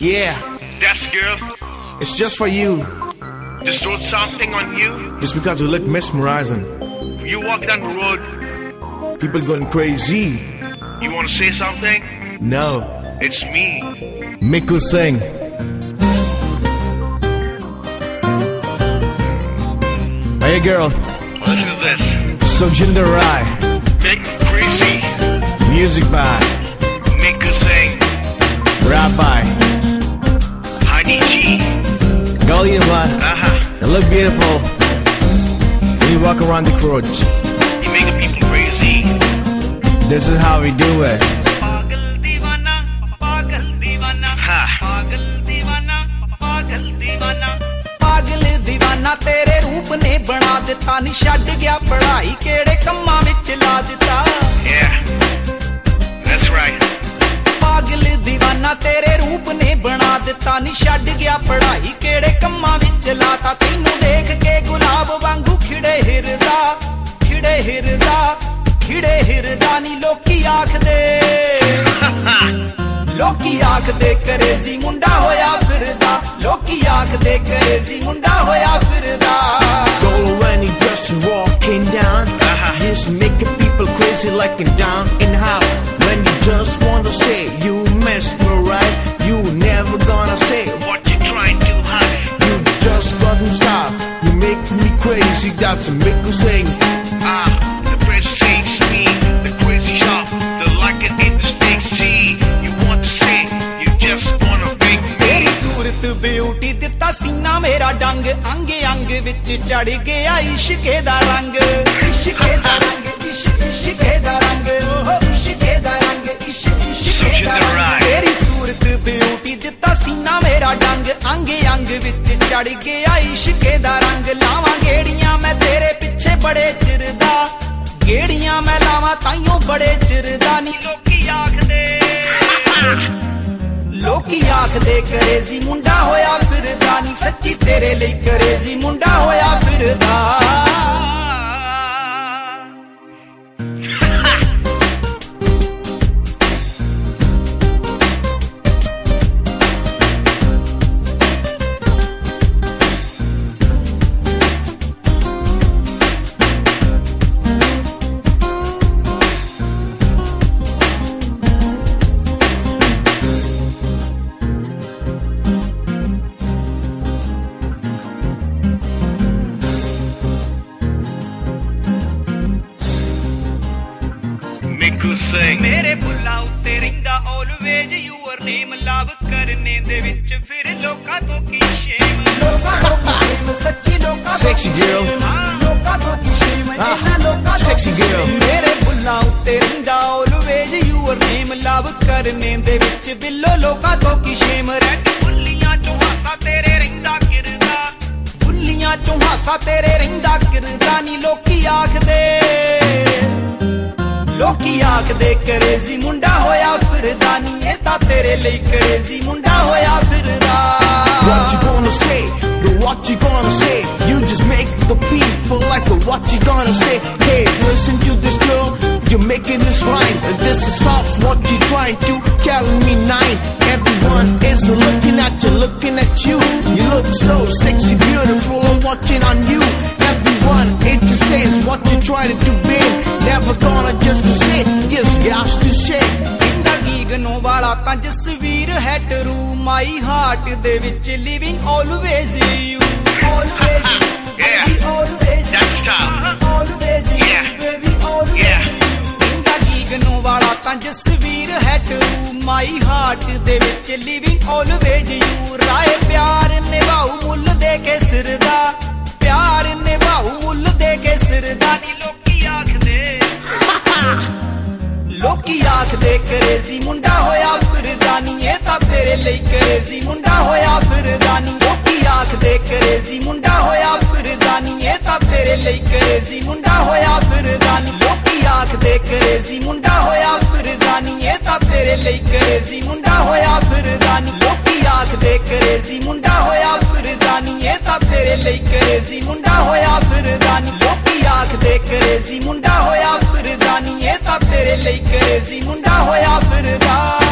Yeah, Yes, girl. it's just for you. Just wrote something on you. Just because you look mesmerizing. You walk down the road. People going crazy. You want to say something? No. It's me. Mikku Singh. Hey girl. Listen to this. Sukhinder Rai. Big crazy. Music by Mikku Singh. Rap by Honey G. Gully and What. You look beautiful when you walk around the crowd. You make the people crazy. This is how we do it. पागल दीवाना पागल दीवाना Ha. पागल दीवाना पागल दीवाना ਪਾਗਲ دیਵਾਨਾ ਤੇਰੇ ਰੂਪ ਨੇ ਬਣਾ ਦਿੱਤਾ ਨੀ ਛੱਡ ਗਿਆ ਪੜ੍ਹਾਈ ਕਿਹੜੇ ਕੰਮਾਂ ਵਿੱਚ ਲਾ ਦਿੱਤਾ Yeah. That's right. ਪਾਗਲ دیਵਾਨਾ ਤੇਰੇ ਰੂਪ ਨੇ ਬਣਾ ਦਿੱਤਾ ਨੀ ਛੱਡ ਗਿਆ ਪੜ੍ਹਾਈ ਕਿਹੜੇ ਕੰਮਾਂ ਵਿੱਚ ਲਾਤਾ ਤੈਨੂੰ ਦੇਖ ਕੇ ਗੁਲਾਬ ਵਾਂਗੂ ਖਿੜੇ ਹਿਰਦਾ ਨੀ ਲੋਕੀ ਆਖਦੇ ਕਰੇਜ਼ੀ ਮੁੰਡਾ ਹੋਇਆ ਫਿਰਦਾ ਲੋਕੀ ਆਖਦੇ ਕਰੇਜ਼ੀ ਮੁੰਡਾ ਹੋਇਆ ਫਿਰਦਾ Girl, when you just walking down, just making people crazy like in down in house. When you just wanna say you mesmerize, you never gonna say What you trying to hide? you just couldn't stop. You make me crazy, that's a Mikku Singh. The press saves me. The crazy shop. The like it in the stage. See, you want to say. You just wanna make me. ਤੇਰੀ ਸੂਰਤ beauty ਦਿੱਤਾ ਸੀਨਾ ਮੇਰਾ ਡੰਗ ਅੰਗ ਅੰਗ ਵਿੱਚ ਚੜ ਗਿਆ ਇਸ਼ਕੇ ਦਾ ਰੰਗ ਇਸ਼ਕੇ ਦਾ ਰੰਗ ਇਸ਼ਕੇ ਦਾ ਰੰਗ ਓਹ ਇਸ਼ਕੇ ਦਾ ਰੰਗ ਇਸ਼ਕੇ ਦਾ ਰੰਗ ਤੇਰੀ ਸੂਰਤ ਬਿਊਟੀ ਦਿੱਤਾ ਸੀਨਾ ਮੇਰਾ ਡੰਗ ਅੰਗ ਅੰਗ ਵਿੱਚ ਚੜ ਗਿਆ ਇਸ਼ਕੇ ਦਾ ਰੰਗ ਲਾਵਾਂ ਗੇੜੀਆਂ ਮੈਂ ਤੇਰੇ ਪਿੱਛੇ ਬੜੇ ਚਿਰਦਾ ਗੇੜੀਆਂ ਮੈਂ ਲਾਵਾਂ ਤਾਈਓ ਬੜੇ ਚਿਰਦਾ ਨੀ ਲੋਕੀ ਆਖਦੇ ਕਰੇਜ਼ੀ ਮੁੰਡਾ ਹੋਇਆ ਫਿਰਦਾ ਨੀ ਸੱਚੀ ਤੇਰੇ ਲਈ ਕਰੇਜ਼ੀ ਮੁੰਡਾ ਹੋਇਆ ਫਿਰਦਾ Mikku Singh. ਮੇਰੇ ਫੁੱਲਾਂ ਉੱਤੇ ਰਹਿੰਦਾ ਆਲਵੇਜ਼ ਯੂਅਰ ਨੇਮ ਲਵ ਕਰਨੇ ਦੇ ਵਿੱਚ ਫਿਰ ਲੋਕਾਂ ਤੋਂ ਕੀ ਸ਼ੇਮ ਲੋਕਾਂ ਤੋਂ ਕੀ ਸ਼ੇਮ ਸੱਚੀ ਲੋਕਾਂ ਤੋਂ Sexy girl. ਲੋਕਾਂ ਤੋਂ ਕੀ ਸ਼ੇਮ ਇਹਨਾਂ ਲੋਕਾਂ ਤੋਂ sexy ਕੀ girl. ਸ਼ੇਮ। ਮੇਰੇ ਫੁੱਲਾਂ ਉੱਤੇ ਰਹਿੰਦਾ ਆਲਵੇਜ਼ ਯੂਅਰ ਨੇਮ ਲਵ ਕਰਨੇ ਦੇ ਵਿੱਚ ਬਿੱਲੋ ਲੋਕਾਂ ਤੋਂ ਕੀ ਸ਼ੇਮ ਰੈਡ ਬੁੱਲੀਆਂ ਚੋਂ ਹਾਸਾ ਤੇਰੇ ਰਹਿੰਦਾ ਕਿਰਦਾ ਬੁੱਲੀਆਂ ਚੋਂ ਹਾਸਾ ਤੇਰੇ ਰਹਿੰਦਾ ਕਿਰਦਾ ਨੀ ਲੋਕੀ ਆਖਦੇ ਕਰੇਜ਼ੀ ਮੁੰਡਾ ਹੋਇਆ ਫਿਰਦਾ ਨੀ ਇਹ ਤਾਂ ਤੇਰੇ ਲਈ ਕਰੇਜ਼ੀ ਮੁੰਡਾ ਹੋਇਆ ਫਿਰਦਾ What you gonna say? What you gonna say? You just make the people like what you gonna say. Hey, listen to this girl, you're making this rhyme. This is tough, what you trying to tell me nine. Everyone is looking at you. You look so sexy, beautiful, I'm watching on you. Everyone, it just says what you trying to be. Never gonna just to say, just got to say. ਗੀਗਨੋਂ ਵਾਲਾ ਤਾਂ ਜਸਵੀਰ ਹੈ true ਮਾਈ heart ਦੇ ਵਿੱਚ living always you Yeah. That's tough. Yeah. Yeah. ਗੀਗਨੋਂ ਵਾਲਾ ਤਾਂ ਜਸਵੀਰ ਹੈ true ਮਾਈ heart ਦੇ ਵਿੱਚ ਲਿਵਿੰਗ ਆਲਵੇਜ਼ ਯੂ ਰਾਏ ਪਿਆਰ ਨਿਭਾਉ ਮੁੱਲ ਦੇ ਕੇ ਸਿਰ ਦਾ ਪਿਆਰ ਨਿਭਾਉ ਮੁੱਲ ਦੇ ਕੇ ਸਿਰ ਦਾ ਨੀ ਲੋਕੀ ਆਖਦੇ ਕਰੇਜ਼ੀ ਮੁੰਡਾ ਹੋਇਆ ਫਿਰਦਾ ਨੀ ਇਹ ਤਾਂ ਤੇਰੇ ਲਈ ਕਰੇਜ਼ੀ ਮੁੰਡਾ ਹੋਇਆ ਫਿਰਦਾ ਨੀ ਲੋਕੀ ਆਖਦੇ ਕਰੇਜ਼ੀ ਮੁੰਡਾ ਹੋਇਆ ਫਿਰਦਾ ਨੀ ਇਹ ਤਾਂ ਤੇਰੇ ਲਈ ਕਰੇਜ਼ੀ ਮੁੰਡਾ ਹੋਇਆ ਫਿਰਦਾ ਨੀ ਲੋਕੀ ਆਖਦੇ ਕਰੇਜ਼ੀ ਮੁੰਡਾ ਹੋਇਆ ਫਿਰਦਾ ਨੀ ਇਹ ਤਾਂ ਤੇਰੇ ਲਈ ਕਰੇਜ਼ੀ ਮੁੰਡਾ ਹੋਇਆ ਫਿਰਦਾ ਨੀ ਲੋਕੀ ਆਖਦੇ ਕਰੇਜ਼ੀ ਮੁੰਡਾ ਹੋਇਆ ਫਿਰਦਾ ਨੀ ਇਹ ਤਾਂ ਤੇਰੇ ਲਈ ਕਰੇਜ਼ੀ ਮੁੰਡਾ ਹੋਇਆ ਫਿਰਦਾ ਨੀ ਲੋਕੀ ਆਖਦੇ ਕਰੇਜ਼ੀ ਮੁੰਡਾ ਹੋਇਆ ਫਿਰਦਾ ਨੀ ਇਹ ਤਾਂ ਤੇਰੇ ਲਈ ਕਰੇਜ਼ੀ ਮੁੰਡਾ ਹੋਇਆ ਫਿਰਦਾ